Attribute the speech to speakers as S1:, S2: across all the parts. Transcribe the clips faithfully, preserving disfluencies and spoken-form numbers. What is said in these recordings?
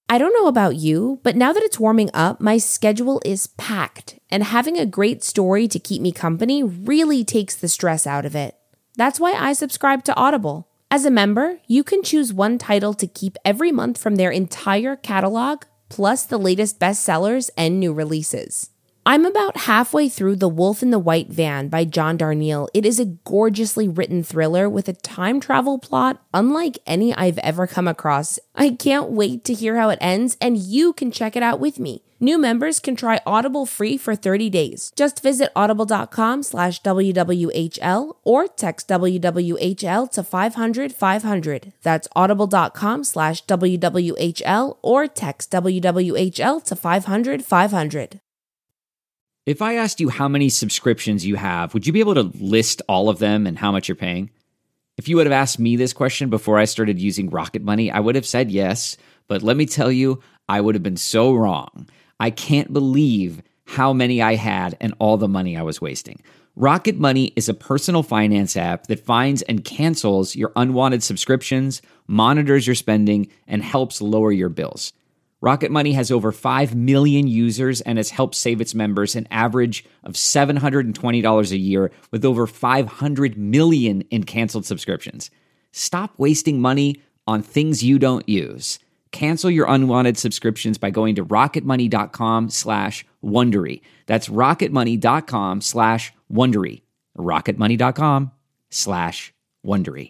S1: I don't know about you, but now that it's warming up, my schedule is packed, and having a great story to keep me company really takes the stress out of it. That's why I subscribe to Audible. As a member, you can choose one title to keep every month from their entire catalog, plus the latest bestsellers and new releases. I'm about halfway through The Wolf in the White Van by John Darnielle. It is a gorgeously written thriller with a time travel plot unlike any I've ever come across. I can't wait to hear how it ends, and you can check it out with me. New members can try Audible free for thirty days. Just visit audible.com slash WWHL or text W W H L to five hundred five hundred. That's audible.com slash WWHL or text W W H L to five hundred five hundred.
S2: If I asked you how many subscriptions you have, would you be able to list all of them and how much you're paying? If you would have asked me this question before I started using Rocket Money, I would have said yes, but let me tell you, I would have been so wrong. I can't believe how many I had and all the money I was wasting. Rocket Money is a personal finance app that finds and cancels your unwanted subscriptions, monitors your spending, and helps lower your bills. Rocket Money has over five million users and has helped save its members an average of seven hundred twenty dollars a year with over five hundred million in canceled subscriptions. Stop wasting money on things you don't use. Cancel your unwanted subscriptions by going to rocketmoney.com slash Wondery. That's rocketmoney.com slash Wondery. rocketmoney.com slash Wondery.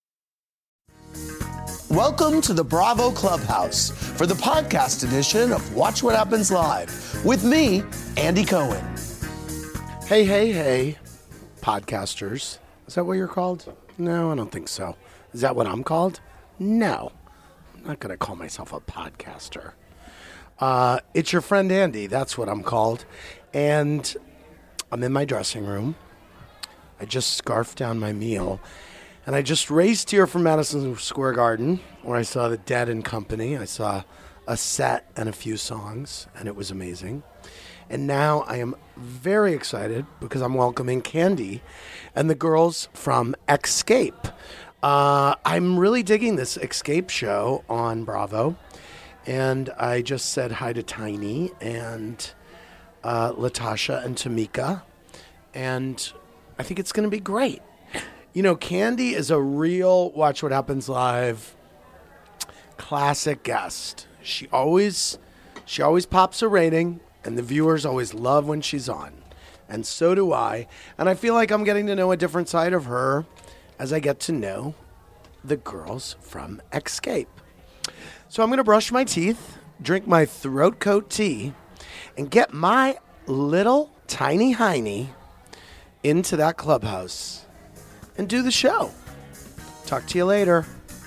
S3: Welcome to the Bravo Clubhouse for the podcast edition of Watch What Happens Live with me, Andy Cohen. Hey, hey, hey, podcasters. Is that what you're called? No, I don't think so. Is that what I'm called? No. I'm not going to call myself a podcaster. Uh, it's your friend Andy. That's what I'm called. And I'm in my dressing room. I just scarfed down my meal. And I just raced here from Madison Square Garden, where I saw the Dead and Company. I saw a set and a few songs, and it was amazing. And now I am very excited because I'm welcoming Candy and the girls from Xscape. Uh, I'm really digging this Xscape show on Bravo. And I just said hi to Tiny and uh, Latasha and Tamika. And I think it's going to be great. You know, Candy is a real Watch What Happens Live classic guest. She always, she always pops a rating, and the viewers always love when she's on. And so do I. And I feel like I'm getting to know a different side of her as I get to know the girls from Xscape. So I'm going to brush my teeth, drink my throat coat tea, and get my little tiny hiney into that clubhouse and do the show. Talk to you later.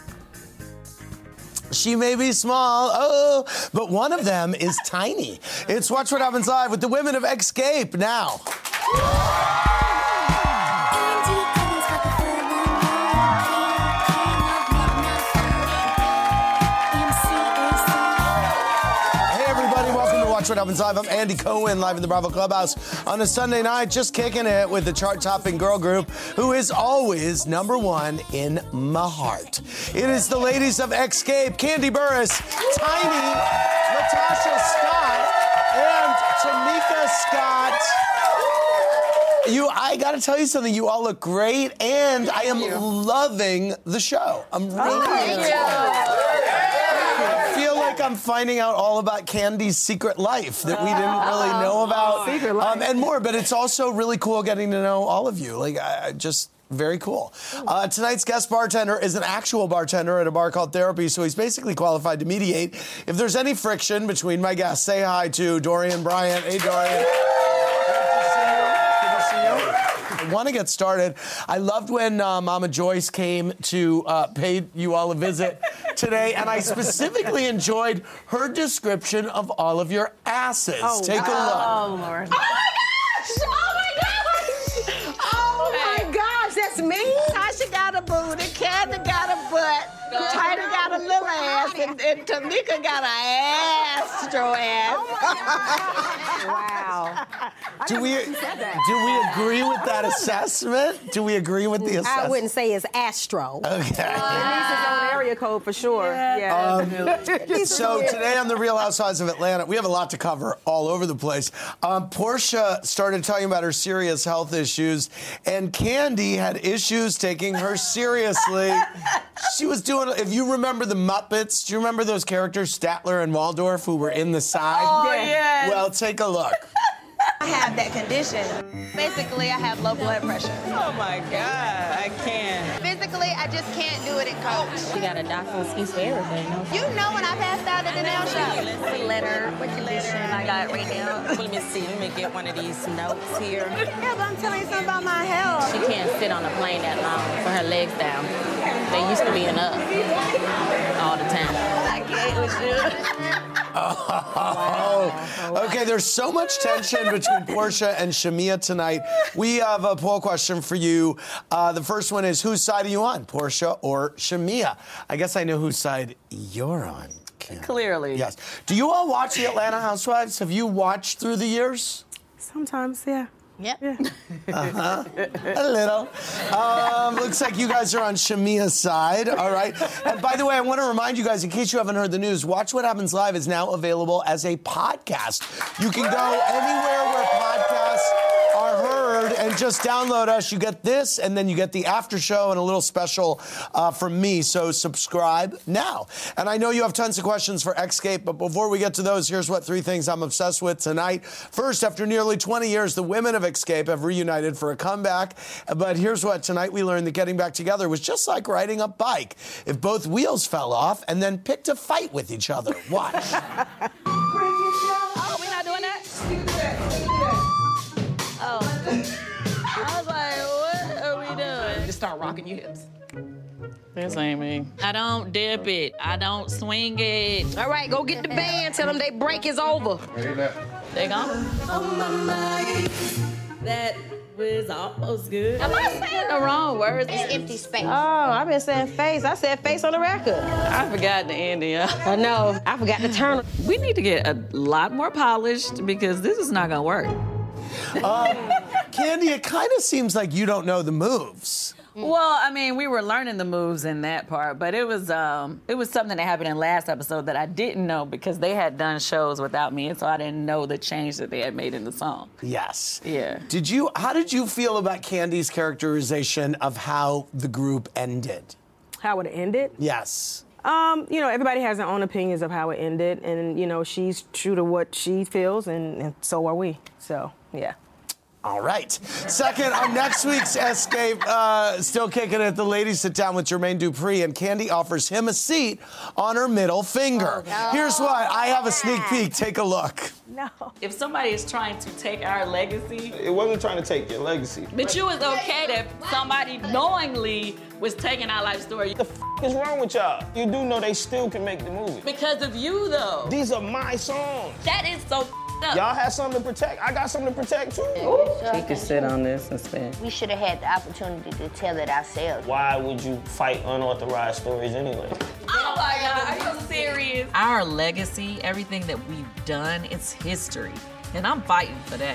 S3: She may be small, oh, but one of them is tiny. It's Watch What Happens Live with the women of Xscape now. Watch What Happens Live. I'm Andy Cohen, live in the Bravo Clubhouse on a Sunday night, just kicking it with the chart-topping girl group who is always number one in my heart. It is the ladies of Xscape, Kandi Burruss, Tiny, Latasha Scott, and Tamika Scott. You, I got to tell you something. You all look great, and I am loving the show. I'm really
S4: oh,
S3: enjoying it. I'm finding out all about Candy's secret life that we didn't really know about,
S4: secret life.
S3: Um, and more. But it's also really cool getting to know all of you. Like, I, just very cool. Uh, tonight's guest bartender is an actual bartender at a bar called Therapy, so he's basically qualified to mediate if there's any friction between my guests. Say hi to Dorian Bryant. Hey, Dorian. I want to get started. I loved when uh, Mama Joyce came to uh, pay you all a visit today, and I specifically enjoyed her description of all of your asses. Oh, Take a look.
S4: Oh, Lord. Oh, my gosh! Oh, my gosh! Oh, my gosh! That's me? Tasha got a booty, Candy got a butt, Tyler got a
S5: a little ass, and, and Tamika got an astro ass.
S6: Oh wow.
S3: Do we do we agree with that assessment? Do we agree with the assessment?
S6: I wouldn't say it's astro.
S3: Okay.
S7: It needs its own area code for sure. Yeah.
S3: Um, so today on The Real Housewives of Atlanta, we have a lot to cover all over the place. Um, Portia started talking about her serious health issues, and Kandi had issues taking her seriously. She was doing, if you remember the Muppets, do you remember those characters, Statler and Waldorf, who were in the side?
S5: Oh, yes.
S3: Well, take a look.
S8: I have that condition. Basically, I have low blood pressure.
S5: Oh my God, I can't.
S8: Physically, I just can't do it in coach.
S9: She got a doctor's excuse for everything. No?
S8: You know when I passed out at the nail shop.
S9: What letter, what condition I got right now? Let me see, let me get one of these notes here.
S8: Yeah, but I'm telling you something about my health.
S9: She can't sit on a plane that long for her legs down. They used to be enough all the time.
S8: I can't with you.
S3: Oh, okay. There's so much tension between Portia and Shamea tonight. We have a poll question for you. Uh, the first one is, whose side are you on, Portia or Shamea? I guess I know whose side you're on. Kim.
S5: Clearly.
S3: Yes. Do you all watch the Atlanta Housewives? Have you watched through the years?
S7: Sometimes, yeah.
S8: Yep.
S7: Yeah.
S3: Uh-huh. A little. Um, looks like you guys are on Shamea's side. All right. And by the way, I want to remind you guys, in case you haven't heard the news, Watch What Happens Live is now available as a podcast. You can go anywhere where podcasts are heard and just download us. You get this, and then you get the after show and a little special uh, from me. So subscribe now. And I know you have tons of questions for Xscape, but before we get to those, here's what three things I'm obsessed with tonight. First, after nearly twenty years, the women of Xscape have reunited for a comeback. But here's what tonight we learned: that getting back together was just like riding a bike. If both wheels fell off and then picked a fight with each other. Watch.
S8: Oh, we're not doing that? Oh. I was like, what are we doing?
S5: Just start rocking your hips.
S9: This ain't me. I don't dip it. I don't swing it.
S6: All right, go get the band. Tell them they break is over.
S9: They gone. That was almost good. Am I saying the wrong words?
S8: It's empty space.
S6: Oh, I've been saying face. I said face on the record.
S9: I forgot the ending.
S6: I know. I forgot the turn.
S9: We need to get a lot more polished because this is not gonna work.
S3: Um, Kandi, it kind of seems like you don't know the moves.
S9: Well, I mean, we were learning the moves in that part, but it was um, it was something that happened in last episode that I didn't know because they had done shows without me, and so I didn't know the change that they had made in the song.
S3: Yes.
S9: Yeah.
S3: Did you? How did you feel about Kandi's characterization of how the group ended?
S7: How it ended?
S3: Yes.
S7: Um, you know, everybody has their own opinions of how it ended, and you know, she's true to what she feels, and, and so are we. So, yeah.
S3: All right. Second, on next week's Xscape, uh, still kicking it, the ladies sit down with Jermaine Dupri, and Kandi offers him a seat on her middle finger. Oh, here's what. I have a sneak peek. Take a look.
S7: No.
S9: If somebody is trying to take our legacy,
S10: it wasn't trying to take your legacy.
S9: But you was okay that somebody knowingly was taking our life story.
S10: What the f is wrong with y'all? You do know they still can make the movie.
S9: Because of you, though.
S10: These are my songs.
S9: That is so up.
S10: Y'all have something to protect. I got something to protect, too.
S9: He could sit on this and spin.
S8: We should have had the opportunity to tell it ourselves.
S10: Why would you fight unauthorized stories anyway?
S9: Oh my God, are you serious? Our legacy, everything that we've done, it's history. And I'm fighting for that.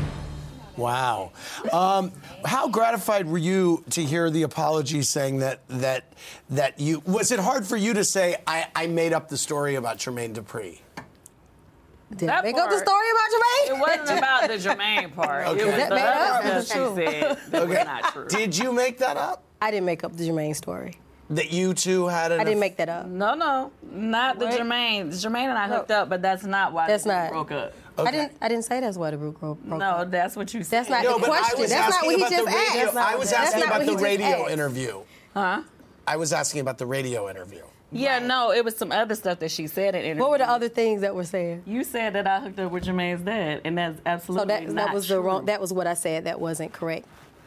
S3: Wow. Um, how gratified were you to hear the apology saying that that that you was it hard for you to say I, I made up the story about Jermaine Dupri?
S6: Did I make up the story about Jermaine?
S9: It wasn't about the Jermaine part.
S3: Okay.
S9: It was
S3: That
S9: the
S6: made
S9: other
S6: up?
S9: stuff
S6: That's
S9: she
S6: true.
S9: said that was not true.
S3: Did you make that up?
S6: I didn't make up the Jermaine story.
S3: That you two had an
S6: I didn't make that up.
S9: No, no, not the
S6: What?
S9: Jermaine. Jermaine and I hooked up, but that's not why
S6: That's
S9: we
S6: not.
S9: broke up.
S3: Okay.
S6: I didn't. I didn't say that's why the group broke broke
S9: No,
S6: up.
S9: that's what you said.
S6: That's not
S3: No,
S6: the
S3: but I
S6: question.
S3: was
S6: That's not
S3: asking
S6: what he
S3: about the
S6: just
S3: radio.
S6: asked.
S3: I was
S6: That's
S3: asking
S6: not
S3: about
S6: what
S3: the
S6: he just
S3: radio
S6: asked.
S3: interview.
S9: Huh?
S3: I was asking about the radio interview.
S9: Yeah, no, it was some other stuff that she said in interview.
S6: What were the other things that were said?
S9: You said that I hooked up with Jermaine's dad, and that's
S6: So
S9: absolutely
S6: that
S9: not
S6: that was
S9: true.
S6: the wrong. That was what I said. That wasn't correct.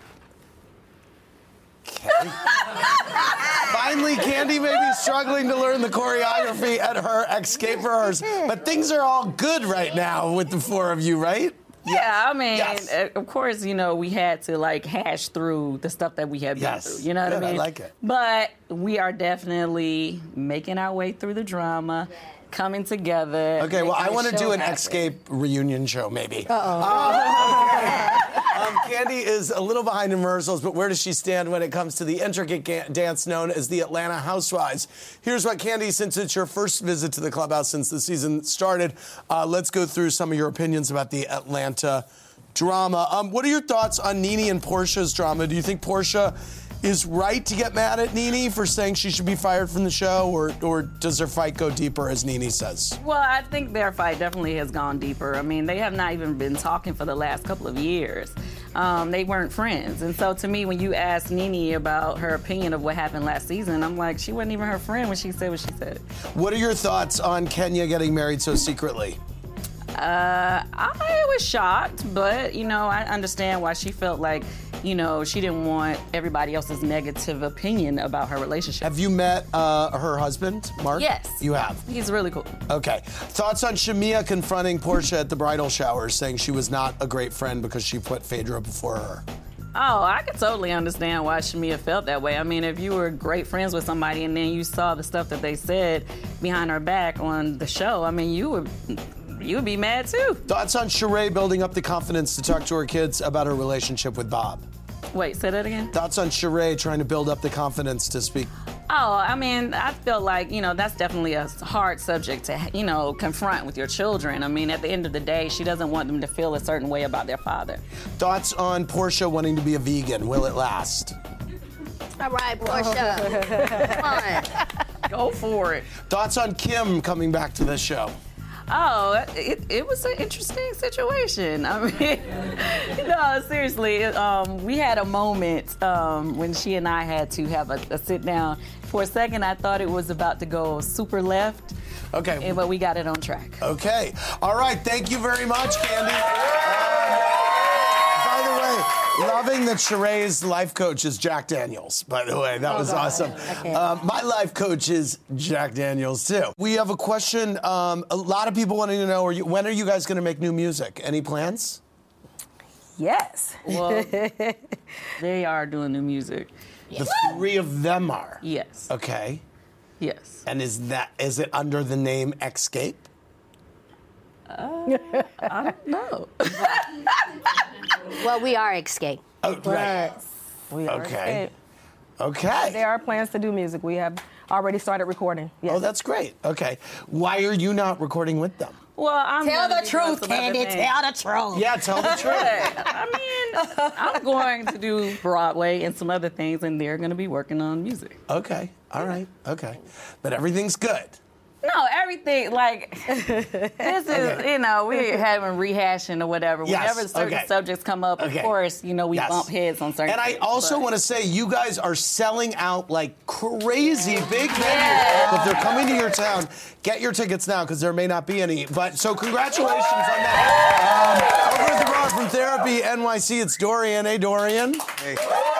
S3: Okay. Finally, Kandi may be struggling to learn the choreography at her Xscape rehearsal, but things are all good right now with the four of you, right?
S9: Yeah, I mean,
S3: Yes.
S9: uh, of course, you know, we had to like hash through the stuff that we had been
S3: Yes.
S9: through. You know what
S3: Good,
S9: I
S3: I
S9: mean?
S3: like it.
S9: But we are definitely making our way through the drama, coming together.
S3: Okay, well, I
S9: making
S3: want
S9: the
S3: to
S9: show
S3: do an
S9: happen.
S3: Escape reunion show, maybe.
S6: Uh-oh.
S3: Um, Candy is a little behind in rehearsals, but where does she stand when it comes to the intricate ga- dance known as the Atlanta Housewives? Here's what, Candy, since it's your first visit to the clubhouse since the season started, uh, let's go through some of your opinions about the Atlanta drama. Um, what are your thoughts on Nene and Portia's drama? Do you think Portia is right to get mad at Nene for saying she should be fired from the show, or, or does their fight go deeper, as Nene says?
S9: Well, I think their fight definitely has gone deeper. I mean, they have not even been talking for the last couple of years. Um, they weren't friends. And so to me, when you ask Nene about her opinion of what happened last season, I'm like, she wasn't even her friend when she said what she said.
S3: What are your thoughts on Kenya getting married so secretly?
S9: Uh, I was shocked, but, you know, I understand why she felt like, you know, she didn't want everybody else's negative opinion about her relationship.
S3: Have you met uh, her husband, Mark?
S9: Yes.
S3: You have?
S9: He's really cool.
S3: Okay. Thoughts on Shamia confronting Portia at the bridal shower, saying she was not a great friend because she put Phaedra before her?
S9: Oh, I could totally understand why Shamia felt that way. I mean, if you were great friends with somebody and then you saw the stuff that they said behind her back on the show, I mean, you would... You would be mad too.
S3: Thoughts on Sheree building up the confidence to talk to her kids about her relationship with Bob?
S9: Wait, say that again?
S3: Thoughts on Sheree trying to build up the confidence to speak?
S9: Oh, I mean, I feel like, you know, that's definitely a hard subject to, you know, confront with your children. I mean, at the end of the day, she doesn't want them to feel a certain way about their father.
S3: Thoughts on Portia wanting to be a vegan? Will it last?
S8: All right, Portia. Come on.
S9: Go for it.
S3: Thoughts on Kim coming back to the show?
S9: Oh, it, it was an interesting situation. I mean, no, seriously, um, we had a moment um, when she and I had to have a, a sit down. For a second, I thought it was about to go super left.
S3: Okay.
S9: And, but we got it on track.
S3: Okay. All right. Thank you very much, Candy. Um, by the way, loving that Sheree's life coach is Jack Daniels, by the way. That
S6: Oh,
S3: was
S6: God.
S3: awesome.
S6: Okay.
S3: Uh, my life coach is Jack Daniels, too. We have a question. Um, a lot of people wanting to know, are you, when are you guys going to make new music? Any plans?
S7: Yes.
S9: Well, they are doing new music.
S3: The three of them are?
S9: Yes.
S3: Okay.
S9: Yes.
S3: And is that is it under the name Escape?
S9: Uh, I don't know.
S11: Well, we are Escape.
S3: Oh, right.
S7: We are
S3: Okay.
S7: Escape.
S3: Okay.
S7: There are plans to do music. We have already started recording. Yes.
S3: Oh, that's great. Okay. Why are you not recording with them?
S9: Well, I'm
S8: Tell
S9: gonna
S8: the
S9: be doing
S8: truth,
S9: some other
S8: Candy.
S9: things.
S8: Tell the truth.
S3: Yeah, tell the truth.
S9: I mean, I'm going to do Broadway and some other things, and they're going to be working on music.
S3: Okay. All right. Okay. But everything's good.
S9: No, everything, like, this is,
S3: Okay.
S9: you know, we're having rehashing or whatever.
S3: Yes,
S9: Whenever certain
S3: okay.
S9: subjects come up,
S3: Okay.
S9: of course, you know, we
S3: Yes.
S9: bump heads on certain
S3: And I
S9: things,
S3: also
S9: but-
S3: want to say, you guys are selling out like crazy big venues. If they're coming to your town, get your tickets now because there may not be any. But so congratulations on that. Um, over at the bar from Therapy N Y C, it's Dorian. Hey, Dorian. Hey.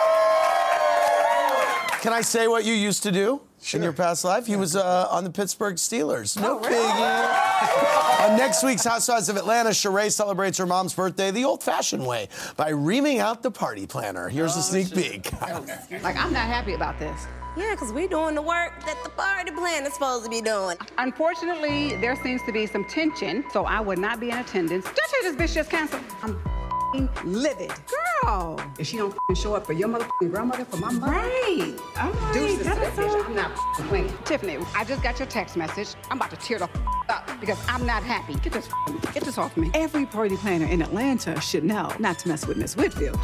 S3: Can I say what you used to do in your past life? He was uh, on the Pittsburgh Steelers. No biggie. On next week's Housewives of Atlanta, Sheree celebrates her mom's birthday the old-fashioned way by reaming out the party planner. Here's a sneak peek.
S12: Like, I'm not happy about this.
S8: Yeah, because we doing the work that the party plan is supposed to be doing.
S12: Unfortunately, there seems to be some tension, so I would not be in attendance. Just hear this bitch just canceled. I'm f***ing livid. Girl. If she don't f***ing show up for your motherfucking grandmother, for my mother. Right. I'm like, Deuces to that bitch. I'm not f***ing playing. Tiffany, I just got your text message. I'm about to tear the f*** up because I'm not happy. Get this f***ing, get this off me.
S13: Every party planner in Atlanta should know not to mess with Miss Whitfield.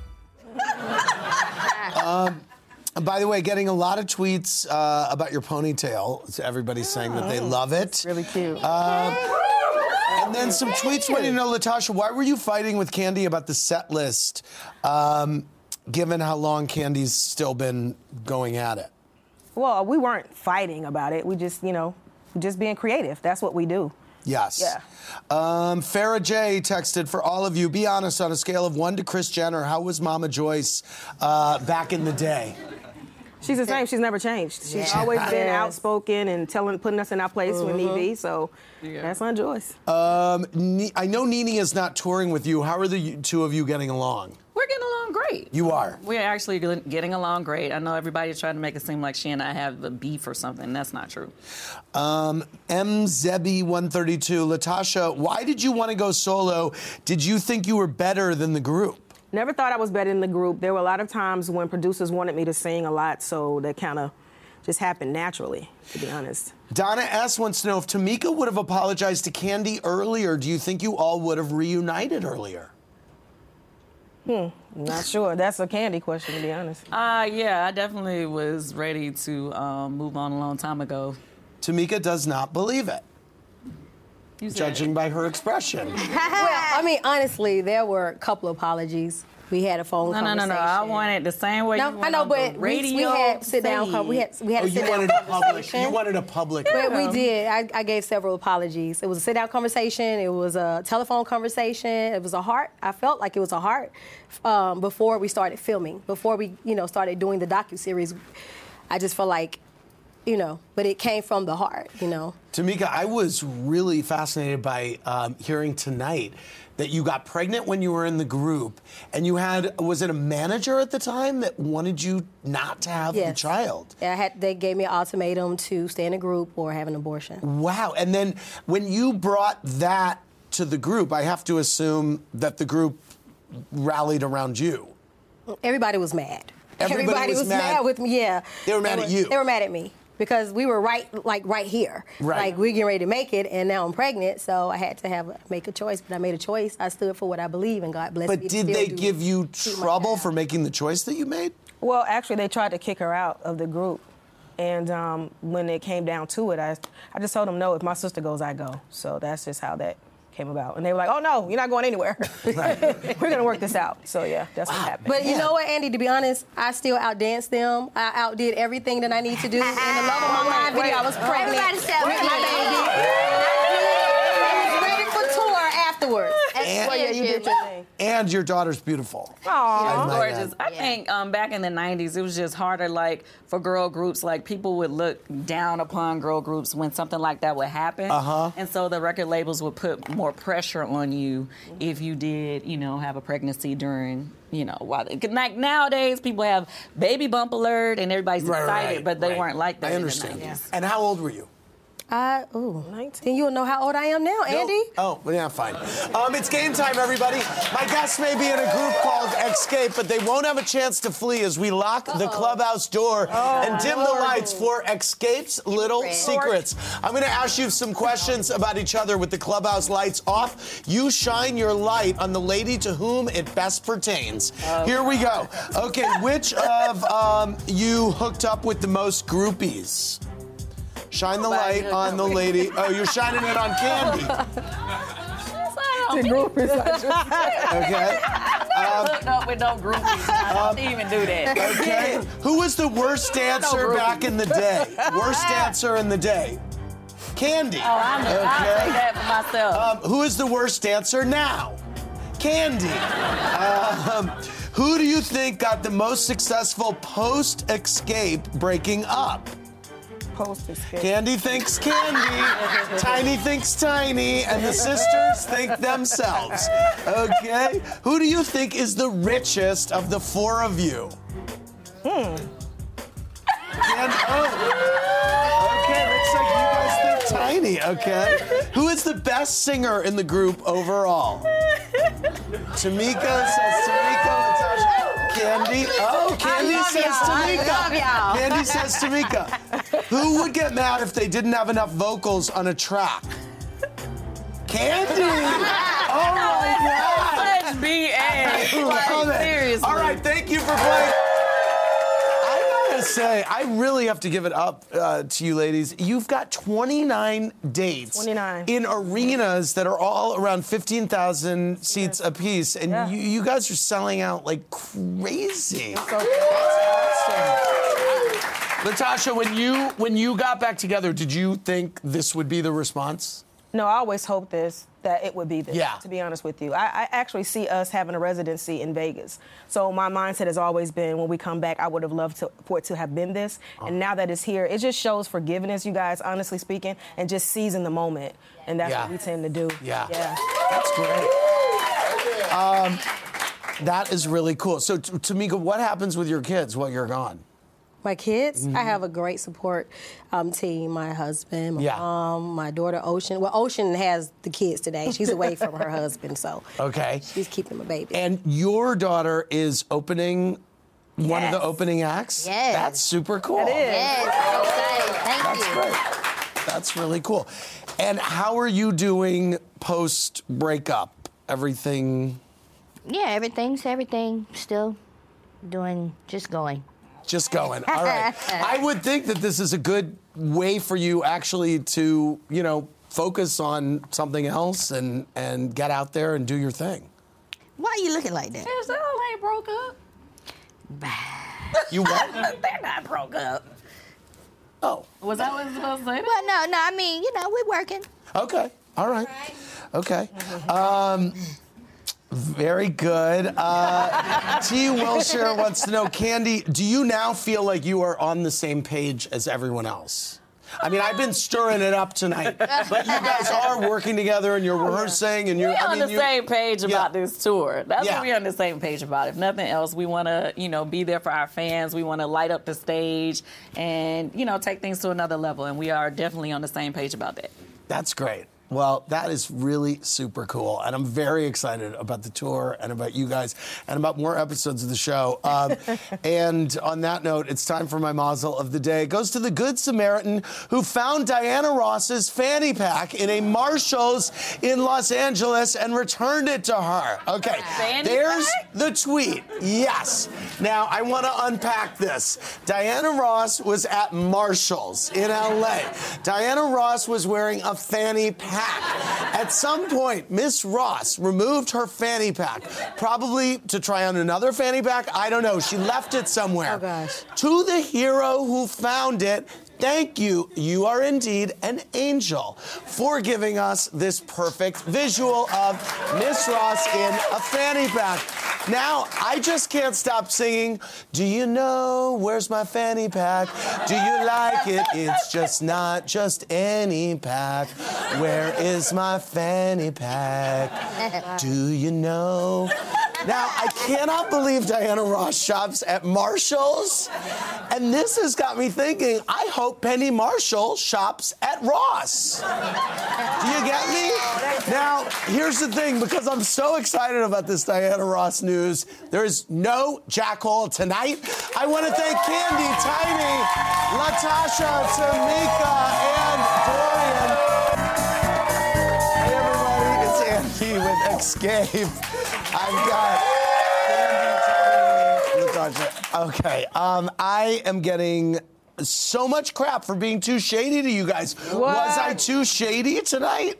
S3: Um, by the way, getting a lot of tweets uh, about your ponytail. So everybody's saying that they love it.
S7: Really cute.
S3: Um, and then some tweets wanting to know, Latasha, why were you fighting with Candy about the set list, um, given how long Candy's still been going at it?
S7: Well, we weren't fighting about it. We just, you know, just being creative. That's what we do.
S3: Yes.
S7: Yeah.
S3: Um, Farrah J texted, for all of you, be honest, on a scale of one to Kris Jenner, how was Mama Joyce uh, back in the day?
S7: She's the same. She's never changed. She's
S6: Yes.
S7: always been
S6: Yes.
S7: outspoken and telling, putting us in our place when need
S6: Mhm.
S7: be. So that's on Joyce.
S3: Um, Ne- I know Nene is not touring with you. How are the y- two of you getting along?
S9: We're getting along great.
S3: You are.
S9: We're actually get- getting along great. I know everybody's trying to make it seem like she and I have a beef or something. That's not true.
S3: Um, M Zebby one thirty-two. Latasha, why did you want to go solo? Did you think you were better than the group?
S7: Never thought I was better in the group. There were a lot of times when producers wanted me to sing a lot, so that kind of just happened naturally, to be honest.
S3: Donna S. wants to know if Tamika would have apologized to Candy earlier, do you think you all would have reunited earlier?
S7: Hmm, not sure. That's a Candy question, to be honest.
S9: Uh, yeah, I definitely was ready to um, move on a long time ago.
S3: Tamika does not believe it,
S9: You said
S3: judging by her expression.
S6: Well, I mean, honestly, there were a couple of apologies. We had a phone
S9: No, no, no,
S6: conversation.
S9: no. I want it the same way
S6: No,
S9: you
S6: I
S9: want
S6: know,
S9: on the
S6: but we,
S9: radio.
S6: we had sit down. Com- we had we had
S3: Oh,
S6: a
S3: you
S6: sit down
S3: wanted a public.
S6: conversation.
S3: You wanted a public.
S6: But we did. I, I gave several apologies. It was a sit down conversation. It was a telephone conversation. It was a heart. I felt like it was a heart um, before we started filming. Before we, you know, started doing the docuseries. I just felt like, you know, but it came from the heart, you know.
S3: Tamika, I was really fascinated by um, hearing tonight that you got pregnant when you were in the group, and you had, was it a manager at the time that wanted you not to have the
S6: Yes.
S3: child?
S6: Yeah, I had, they gave me an ultimatum to stay in a group or have an abortion.
S3: Wow. And then when you brought that to the group, I have to assume that the group rallied around you.
S6: Everybody was mad.
S3: Everybody was mad-
S6: mad with me. Yeah,
S3: They were mad at you.
S6: They were mad at me because we were right, like right here.
S3: Right.
S6: Like we're getting ready to make it, and now I'm pregnant, so I had to have make a choice. But I made a choice. I stood for what I believe, and God bless me.
S3: But
S6: to
S3: did
S6: still
S3: they
S6: do-
S3: give you
S6: do my
S3: trouble
S6: job.
S3: for making the choice that you made?
S7: Well, actually, they tried to kick her out of the group. And um, when it came down to it, I, I just told them, no, if my sister goes, I go. So that's just how that came about. And they were like, oh, no, you're not going anywhere. We're going to work this out. So, yeah, that's what happened.
S6: But you know what, Andy? To be honest, I still outdanced them. I outdid everything that I need to do. In the Love of My Mind video, I was pregnant.
S4: Everybody said
S6: with
S4: we
S6: my
S4: did.
S6: baby. I was ready for tour afterwards.
S3: And-
S7: Well, yeah, you did your thing.
S3: And your daughter's beautiful.
S9: She's
S3: I might
S9: gorgeous.
S3: add.
S9: I think um, back in the nineties, it was just harder, like, for girl groups. Like, people would look down upon girl groups when something like that would happen.
S3: Uh-huh.
S9: And so the record labels would put more pressure on you if you did, you know, have a pregnancy during, you know, while, like nowadays, people have baby bump alert and everybody's
S3: Right,
S9: excited,
S3: right,
S9: but they
S3: right.
S9: weren't like that
S3: I
S9: in
S3: understand.
S9: the nineties.
S3: And how old were you?
S6: I, ooh. Then you'll know how old I am now, Andy.
S3: Oh, well, yeah, fine. Um, it's game time, everybody. My guests may be in a group called Escape, but they won't have a chance to flee as we lock the clubhouse door and dim the lights for Escape's Little Secrets. I'm going to ask you some questions about each other with the clubhouse lights off. You shine your light on the lady to whom it best pertains. Here we go. Okay, which of um, you hooked up with the most groupies? Shine the light on the lady. Oh, you're shining it on Candy.
S9: The group is
S3: Okay.
S9: Um, hooked up with no groupies. I don't even do that.
S3: Okay. Who was the worst dancer back in the day? Worst dancer in the day? Candy.
S9: Oh, I'm, I'll say that for myself.
S3: Um, who is the worst dancer now? Candy. Um, who do you think got the most successful post-Escape breaking up?
S7: Post-Escape.
S3: Candy thinks Candy, Tiny thinks Tiny, and the sisters think themselves. Okay? Who do you think is the richest of the four of you?
S7: Hmm.
S3: And, oh. Okay, looks like you guys think Tiny, okay? Who is the best singer in the group overall? Tamika says Tamika, Latasha. Candy. Oh, Candy says Tamika.
S4: I love y'all.
S3: Candy says Tamika. Who would get mad if they didn't have enough vocals on a track? Candy. Oh my God.
S9: Such B S.
S3: I love
S9: Like,
S3: it.
S9: seriously.
S3: All right, thank you for playing. I gotta say, I really have to give it up uh, to you ladies. You've got twenty-nine dates
S7: twenty-nine.
S3: in arenas that are all around fifteen thousand seats apiece, and
S7: Yeah.
S3: you, you guys are selling out like crazy. Latasha, when you when you got back together, did you think this would be the response?
S7: No, I always hoped this, that it would be this,
S3: Yeah.
S7: to be honest with you. I, I actually see us having a residency in Vegas. So my mindset has always been, when we come back, I would have loved to, for it to have been this.
S3: Oh.
S7: And now that it's here, it just shows forgiveness, you guys, honestly speaking, and just seizing the moment. And that's
S3: Yeah.
S7: what we tend to do.
S3: Yeah.
S7: Yeah.
S3: That's great. Um, that is really cool. So, T- Tamika, what happens with your kids while you're gone?
S6: My kids,
S3: Mm-hmm.
S6: I have a great support um, team. My husband, my
S3: Yeah.
S6: mom, my daughter Ocean. Well, Ocean has the kids today. She's away from her husband, so
S3: Okay.
S6: she's keeping my baby.
S3: And your daughter is opening one of the
S6: Yes.
S3: opening acts?
S6: Yes.
S3: That's super cool.
S7: It is.
S6: Yes, I'm excited. Thank
S3: That's
S6: you.
S3: great. That's really cool. And how are you doing post breakup? Everything
S11: Yeah, everything's everything. Still doing, just going.
S3: just going. All right. I would think that this is a good way for you actually to, you know, focus on something else and, and get out there and do your thing.
S11: Why are you looking like that?
S9: Is that all ain't broke up?
S3: You what?
S9: They're not broke up.
S3: Oh.
S9: Was I was supposed to say that?
S11: Well, no, no, I mean, you know, we're working.
S3: Okay. All right. Okay. Um, very good. Uh, T. Wilshire wants to know, Candy, do you now feel like you are on the same page as everyone else? I mean, I've been stirring it up tonight, but you guys are working together and you're rehearsing and you're
S9: We're
S3: I
S9: on
S3: mean,
S9: the
S3: you-
S9: same page about this tour. That's
S3: Yeah.
S9: what we're on the same page about. If nothing else, we want to, you know, be there for our fans. We want to light up the stage and, you know, take things to another level. And we are definitely on the same page about that.
S3: That's great. Well, that is really super cool. And I'm very excited about the tour and about you guys and about more episodes of the show. Um, and on that note, it's time for my mazel of the day. It goes to the Good Samaritan who found Diana Ross's fanny pack in a Marshall's in Los Angeles and returned it to her. Okay,
S9: Fanny
S3: there's
S9: pack?
S3: the tweet. Yes. Now, I want to unpack this. Diana Ross was at Marshall's in L A. Diana Ross was wearing a fanny pack. At some point, Miss Ross removed her fanny pack, probably to try on another fanny pack. I don't know. She left it somewhere.
S6: Oh, gosh.
S3: To the hero who found it, thank you. You are indeed an angel for giving us this perfect visual of Miss Ross in a fanny pack. Now, I just can't stop singing, do you know where's my fanny pack? Do you like it? It's just not just any pack. Where is my fanny pack? Do you know? Now, I cannot believe Diana Ross shops at Marshall's. And this has got me thinking, I hope Penny Marshall shops at Ross. Do you get me? Now, here's the thing, because I'm so excited about this Diana Ross news, there is no Jack Hall tonight. I want to thank Candy, Tiny, Latasha, Tamika, and Dorian. Hey, everybody, it's Andy with Escape. I've got Candy, Tiny, Latasha. Okay, um, I am getting so much crap for being too shady to you guys.
S11: What?
S3: Was I too shady tonight?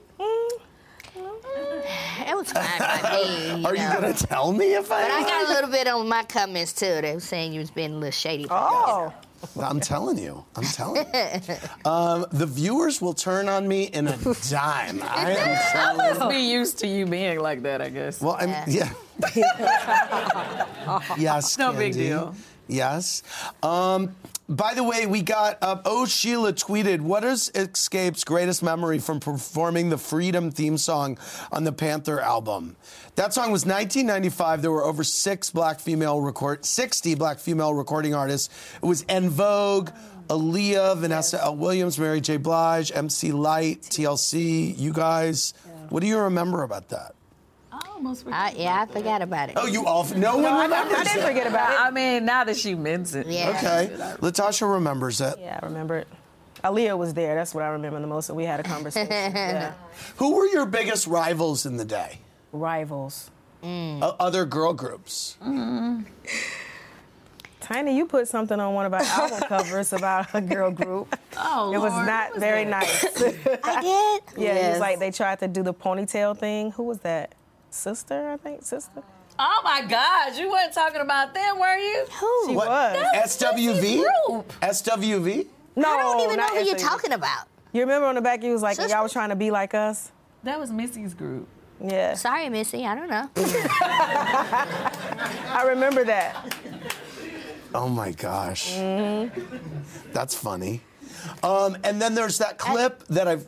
S11: It was fine by me. You
S3: Are you
S11: know.
S3: gonna tell me if I?
S11: But I got a little bit on my comments too. They were saying you was being a little shady.
S7: Oh.
S3: Well, I'm telling you. I'm telling you. Um, the viewers will turn on me in a dime. I am
S9: I
S3: telling
S9: must
S3: you.
S9: be used to you being like that, I guess.
S3: Well, I'm, yeah. Yes.
S9: No big
S3: Candy.
S9: deal.
S3: Yes. Um, by the way, we got, uh, Oh Sheila tweeted, what is Escape's greatest memory from performing the Freedom theme song on the Panther album? That song was nineteen ninety-five. There were over six black female record, sixty black female recording artists. It was En Vogue, Aaliyah, Vanessa L. Williams, Mary J. Blige, M C Light, T L C, you guys. What do you remember about that?
S11: I, yeah, I forgot about it.
S3: Oh, you all, no one remembers
S9: I didn't
S3: it.
S9: forget about it. I mean, now that she meant it.
S11: Yeah.
S3: Okay. Latasha remembers it.
S7: Yeah, I remember it. Aaliyah was there. That's what I remember the most. And we had a conversation. Yeah.
S3: Who were your biggest rivals in the day?
S7: Rivals.
S3: O- other girl groups.
S7: Mm. Tiny, you put something on one of our album covers about a girl group.
S9: Oh,
S7: It was
S9: Lord,
S7: not
S9: who was
S7: very
S9: that?
S7: nice.
S11: I did?
S7: Yeah, it
S6: Yes.
S7: was like they tried to do the ponytail thing. Who was that? Sister, I think. Sister.
S9: Oh my gosh, you weren't talking about them, were you?
S11: Who?
S7: She
S3: What?
S7: was.
S3: S W V?
S9: Group.
S3: S W V?
S7: No,
S11: I don't even know
S7: not
S11: who you're
S7: S W V.
S11: talking about.
S7: You remember on the back, you was like, y'all was trying to be like us?
S9: That was Missy's group.
S7: Yeah.
S11: Sorry, Missy. I don't know.
S7: I remember that.
S3: Oh my gosh.
S7: Mm-hmm.
S3: That's funny. Um, and then there's that clip that I've.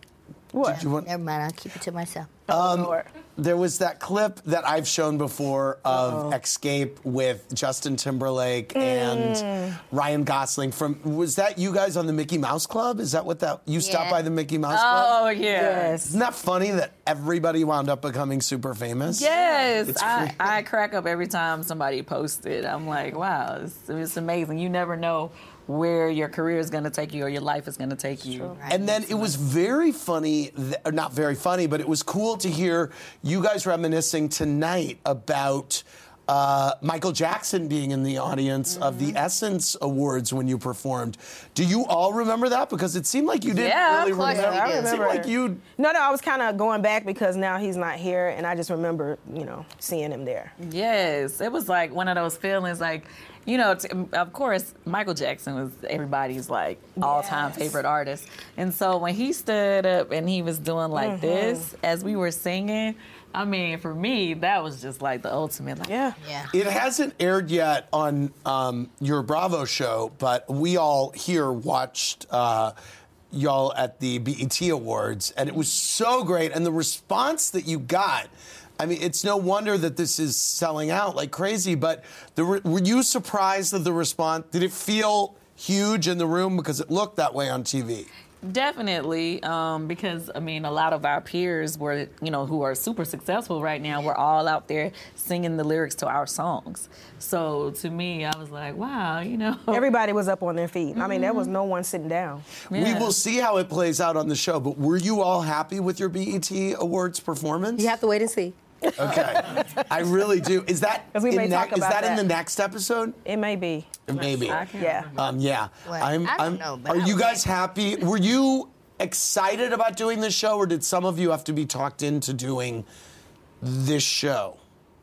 S11: What?
S3: Did you want?
S11: Never mind. I'll keep it to myself.
S3: Um, there was that clip that I've shown before of
S11: Uh-oh.
S3: Escape with Justin Timberlake and
S7: Mm.
S3: Ryan Gosling. From was that you guys on the Mickey Mouse Club? Is that what that you stopped
S9: Yeah.
S3: by the Mickey Mouse Club?
S9: Oh, yeah. Yes.
S3: Isn't that funny that everybody wound up becoming super famous?
S9: Yes,
S3: It's
S9: I,
S3: crazy.
S9: I crack up every time somebody posts it. I'm like, wow, it's, it's amazing. You never know where your career is going to take you or your life is going to take you.
S3: And then it was very funny, th- or not very funny, but it was cool to hear you guys reminiscing tonight about uh, Michael Jackson being in the audience of the Essence Awards when you performed. Do you all remember that? Because it seemed like you didn't
S7: Yeah,
S3: really
S7: of course
S3: remember.
S7: we do. I
S3: It seemed
S7: remember.
S3: like you.
S7: No, no, I was kind of going back because now he's not here, and I just remember, you know, seeing him there.
S9: Yes, it was like one of those feelings like, you know, t- of course, Michael Jackson was everybody's like all-time
S7: Yes.
S9: favorite artist. And so when he stood up and he was doing like
S7: Mhm.
S9: this as we were singing, I mean, for me, that was just like the ultimate. Like,
S7: yeah.
S11: Yeah.
S3: It hasn't aired yet on um, your Bravo show, but we all here watched uh, y'all at the B E T Awards, and it was so great. And the response that you got, I mean, it's no wonder that this is selling out like crazy, but the re- were you surprised at the response? Did it feel huge in the room? Because it looked that way on T V.
S9: Definitely, um, because I mean, a lot of our peers were, you know, who are super successful right now, we're all out there singing the lyrics to our songs. So to me, I was like, wow, you know.
S7: Everybody was up on their feet. I mean, there was no one sitting down.
S3: We will see how it plays out on the show, but were you all happy with your B E T Awards performance?
S6: You have to wait and see.
S3: Okay, I really do. Is that
S7: 'Cause we
S3: in
S7: may
S3: ne-
S7: talk
S3: is
S7: about
S3: that, in
S7: that.
S3: the next episode?
S7: It may be.
S3: Maybe.
S7: I can't Yeah. remember.
S3: Um, yeah.
S11: Well,
S3: I'm,
S11: I don't
S3: I'm,
S11: know, but
S3: are
S11: I
S3: you
S11: was
S3: guys happy? Were you excited about doing this show, or did some of you have to be talked into doing this show?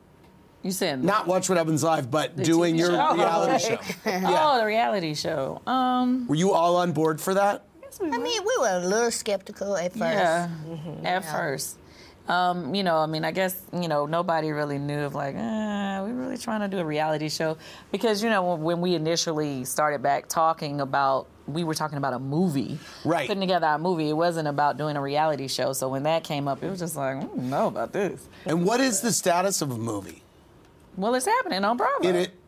S9: You said
S3: Not Watch What Happens Live, but
S9: The
S3: doing
S9: T V
S3: your
S9: show?
S3: reality show.
S9: Oh, the reality show. Um,
S3: Were you all on board for that?
S11: I mean, we were a little skeptical at first.
S9: Yeah,
S7: Mm-hmm.
S9: at
S11: Yeah.
S9: first. Um, you know, I mean, I guess, you know, nobody really knew of like, uh, we really trying to do a reality show. Because, you know, when, when we initially started back talking about, we were talking about a movie.
S3: Right.
S9: Putting together a movie. It wasn't about doing a reality show. So when that came up, it was just like, I don't know about this.
S3: And what is the status of a movie?
S9: Well, it's happening on Bravo.
S3: It, it,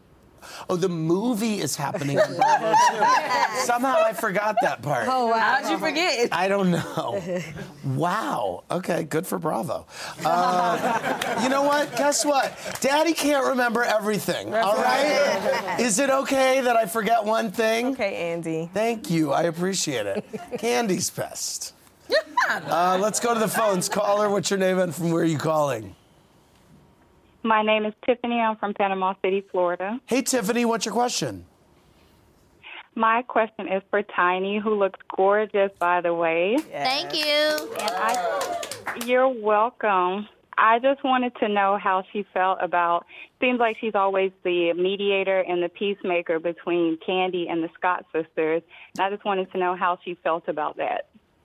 S3: oh, the movie is happening on Bravo too. Somehow I forgot that part.
S6: Oh, wow.
S9: How'd you forget?
S3: I don't know. Wow. Okay, good for Bravo. Uh, you know what? Guess what? Daddy can't remember everything, all right? Is it okay that I forget one thing?
S7: Okay, Andy.
S3: Thank you. I appreciate it. Candy's best. Uh, let's go to the phones. Caller, what's your name and from where are you calling?
S14: My name is Tiffany. I'm from Panama City, Florida.
S3: Hey, Tiffany, what's your question?
S14: My question is for Tiny, who looks gorgeous, by the way.
S11: Thank you.
S14: And I, you're welcome. I just wanted to know how she felt about, seems like she's always the mediator and the peacemaker between Candy and the Scott sisters. And I just wanted to know how she felt about that.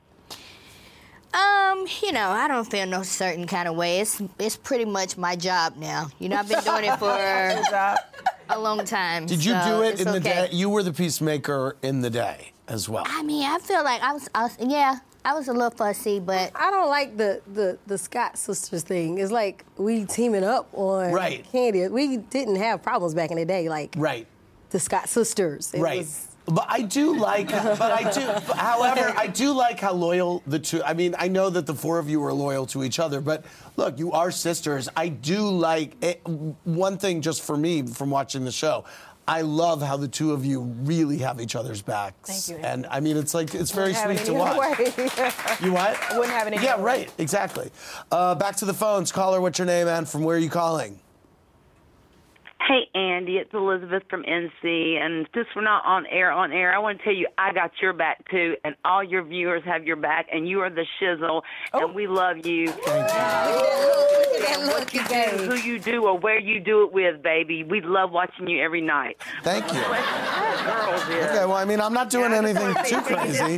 S11: Um, you know, I don't feel no certain kind of way. It's it's pretty much my job now. You know, I've been doing it for a long time.
S3: Did you
S11: so
S3: do it
S11: it's
S3: in the
S11: okay.
S3: day? You were the peacemaker in the day as well.
S11: I mean, I feel like I was, I was yeah, I was a little fussy, but
S6: I don't like the, the, the Scott sisters thing. It's like we teaming up on
S3: Right.
S6: Candy. We didn't have problems back in the day, like
S3: Right.
S6: the Scott sisters. It
S3: Right.
S6: was-
S3: But I do like, but I do, but however, I do like how loyal the two, I mean, I know that the four of you are loyal to each other, but look, you are sisters. I do like, it, one thing just for me from watching the show, I love how the two of you really have each other's backs.
S7: Thank you.
S3: And I mean, it's like, it's very
S7: Wouldn't
S3: sweet
S7: have
S3: to
S7: it any
S3: watch.
S7: other way.
S3: You what?
S7: I wouldn't have it any
S3: Yeah,
S7: other way.
S3: right, exactly. Uh, back to the phones. Caller, what's your name and from where are you calling?
S15: Hey, Andy, it's Elizabeth from N C, and since we're not on air, on air, I want to tell you I got your back, too, and all your viewers have your back, and you are the shizzle, and we love you.
S6: Look at that look
S15: You do,
S6: again.
S15: who you do or where you do it with, baby. We love watching you every night.
S3: Thank you.
S15: Girls is,
S3: Okay, well, I mean, I'm not doing anything too crazy.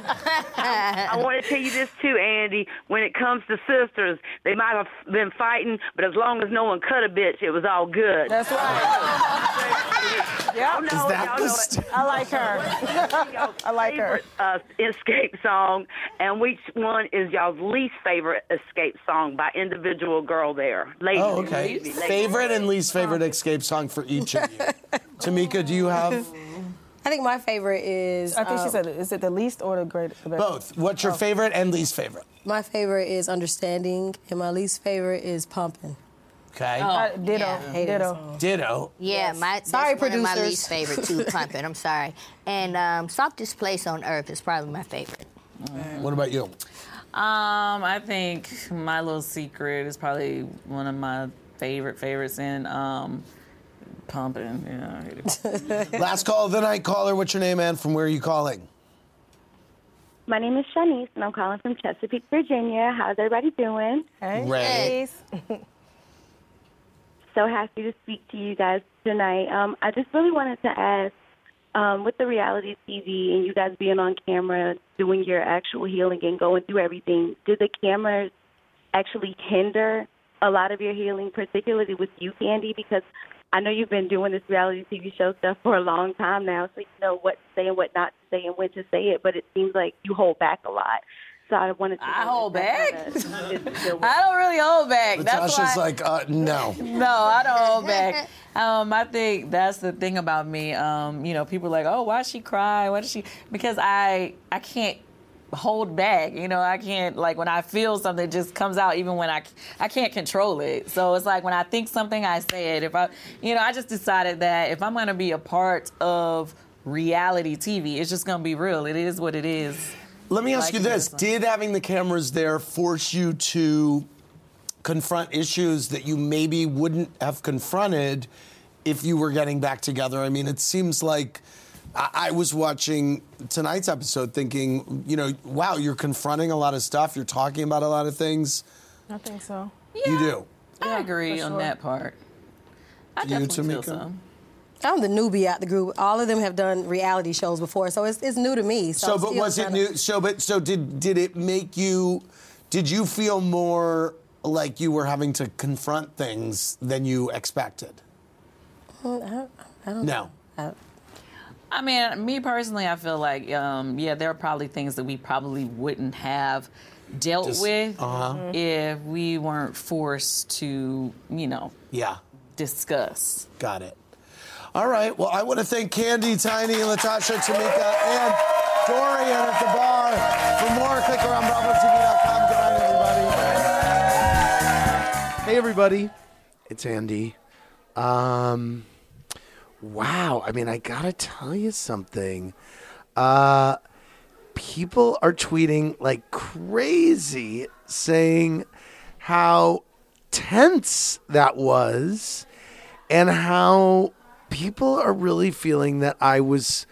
S15: I want to tell you this too, Andy. When it comes to sisters, they might have been fighting, but as long as no one cut a bitch, it was all good.
S7: That's right. Yeah,
S15: Is
S3: that the st-
S7: I like her. I like her.
S15: Uh, escape song, and which one is y'all's least favorite escape song by individual girl there? Ladies,
S3: Oh, okay.
S15: ladies, ladies.
S3: Favorite and least favorite escape song for each of you. Tamika, do you have?
S6: I think my favorite is.
S7: I think she
S6: um,
S7: said, is it the least or the greatest?
S3: Both. What's your
S6: Oh.
S3: favorite and least favorite?
S6: My favorite is Understanding, and my least favorite is Pumping.
S3: Okay.
S7: Uh, ditto.
S6: Yeah. Hate that
S7: Ditto.
S6: song.
S3: Ditto.
S11: Yeah, my that's
S6: Sorry,
S11: one of my
S6: producers.
S11: least favorite too. Pumping. I'm sorry. And um, Softest Place on Earth is probably my favorite.
S3: What about you?
S9: Um, I think My Little Secret is probably one of my favorite favorites in um, Pumping. Yeah, I hate it.
S3: Last call of the night, caller. What's your name and from where are you calling?
S14: My name is Shanice, and I'm calling from Chesapeake, Virginia. How's everybody doing?
S7: Hey,
S3: Ray.
S14: So happy to speak to you guys tonight. Um, I just really wanted to ask, um, with the reality T V and you guys being on camera, doing your actual healing and going through everything, did the cameras actually hinder a lot of your healing, particularly with you, Candy? Because I know you've been doing this reality T V show stuff for a long time now, so you know what to say and what not to say and when to say it, but it seems like you hold back a lot. So I wanted to
S9: I
S14: know
S9: hold
S14: if that
S9: back?
S14: kinda-
S9: I don't really hold back. That's
S3: Natasha's
S9: why.
S3: like, uh, no.
S9: No, I don't hold back. Um, I think that's the thing about me. Um, you know, people are like, oh, why she cry? Why does she? Because I I can't hold back. You know, I can't, like, when I feel something, it just comes out even when I, I can't control it. So it's like when I think something, I say it. If I, you know, I just decided that if I'm going to be a part of reality T V, it's just going to be real. It is what it is.
S3: Let me ask
S9: Like
S3: you
S9: it
S3: this.
S9: is.
S3: Did having the cameras there force you to confront issues that you maybe wouldn't have confronted if you were getting back together? I mean, it seems like I, I was watching tonight's episode thinking, you know, wow, you're confronting a lot of stuff. You're talking about a lot of things.
S7: I think so.
S3: You do.
S9: I agree
S7: for
S9: on
S7: sure.
S9: that part. I
S3: Do you,
S9: definitely feel
S3: Tamika?
S9: so.
S6: I'm the newbie out the group. All of them have done reality shows before, so it's, it's new to me. So,
S3: So,
S6: I'm
S3: but
S6: still
S3: was it
S6: trying to-
S3: new? So, but so did did it make you? Did you feel more like you were having to confront things than you expected?
S6: Mm, I don't, I don't
S3: No.
S6: know.
S9: I mean, me personally, I feel like, um, yeah, there are probably things that we probably wouldn't have dealt
S3: Just-
S9: with
S3: uh-huh.
S9: if we weren't forced to, you know,
S3: Yeah.
S9: discuss.
S3: Got it. All right. Well, I want to thank Candy, Tiny, Latasha, Tamika, and Dorian at the bar. For more, click around bravo t v dot com. Good night, everybody. Hey, everybody. It's Andy. Um, wow. I mean, I got to tell you something. Uh, people are tweeting like crazy saying how tense that was and how people are really feeling that I was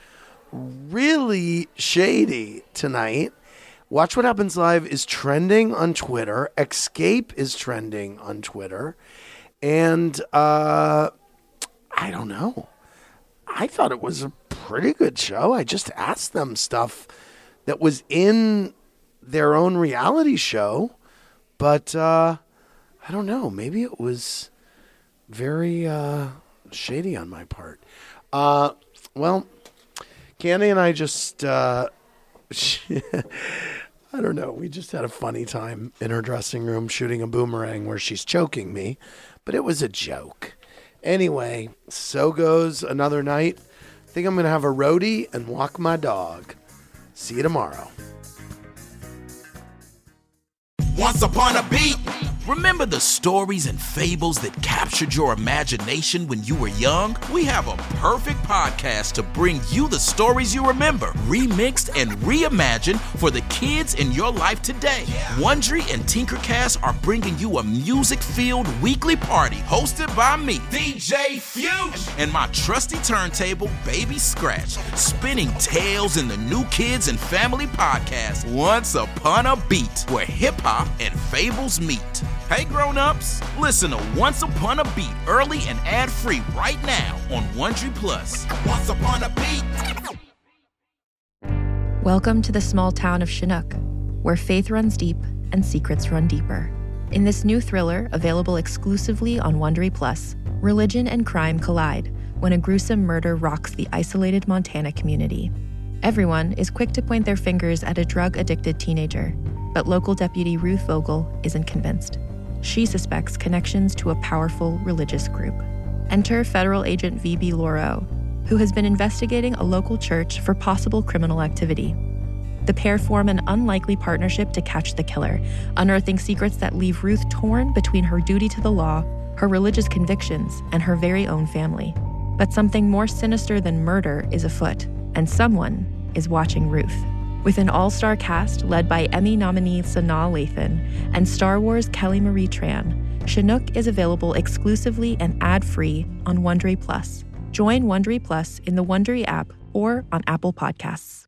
S3: really shady tonight. Watch What Happens Live is trending on Twitter. Escape is trending on Twitter. And uh, I don't know. I thought it was a pretty good show. I just asked them stuff that was in their own reality show. But uh, I don't know. Maybe it was very uh, shady on my part. Uh, well, Candy and I just, uh, I don't know. We just had a funny time in her dressing room shooting a boomerang where she's choking me. But it was a joke. Anyway, so goes another night. I think I'm going to have a roadie and walk my dog. See you tomorrow.
S16: Once upon a beat. Remember the stories and fables that captured your imagination when you were young? We have a perfect podcast to bring you the stories you remember, remixed and reimagined for the kids in your life today. Wondery and Tinkercast are bringing you a music-filled weekly party hosted by me, D J Fusion, and my trusty turntable, Baby Scratch, spinning tales in the New Kids and Family podcast, Once Upon a Beat, where hip-hop and fables meet. Hey grown-ups, listen to Once Upon a Beat early and ad-free right now on Wondery Plus. Once Upon a Beat.
S17: Welcome to the small town of Chinook, where faith runs deep and secrets run deeper. In this new thriller, available exclusively on Wondery Plus, religion and crime collide when a gruesome murder rocks the isolated Montana community. Everyone is quick to point their fingers at a drug-addicted teenager, but local deputy Ruth Vogel isn't convinced. She suspects connections to a powerful religious group. Enter federal agent V B Lauro, who has been investigating a local church for possible criminal activity. The pair form an unlikely partnership to catch the killer, unearthing secrets that leave Ruth torn between her duty to the law, her religious convictions, and her very own family. But something more sinister than murder is afoot, and someone is watching Ruth. With an all-star cast led by Emmy nominee Sanaa Lathan and Star Wars Kelly Marie Tran, Chinook is available exclusively and ad-free on Wondery Plus. Join Wondery Plus in the Wondery app or on Apple Podcasts.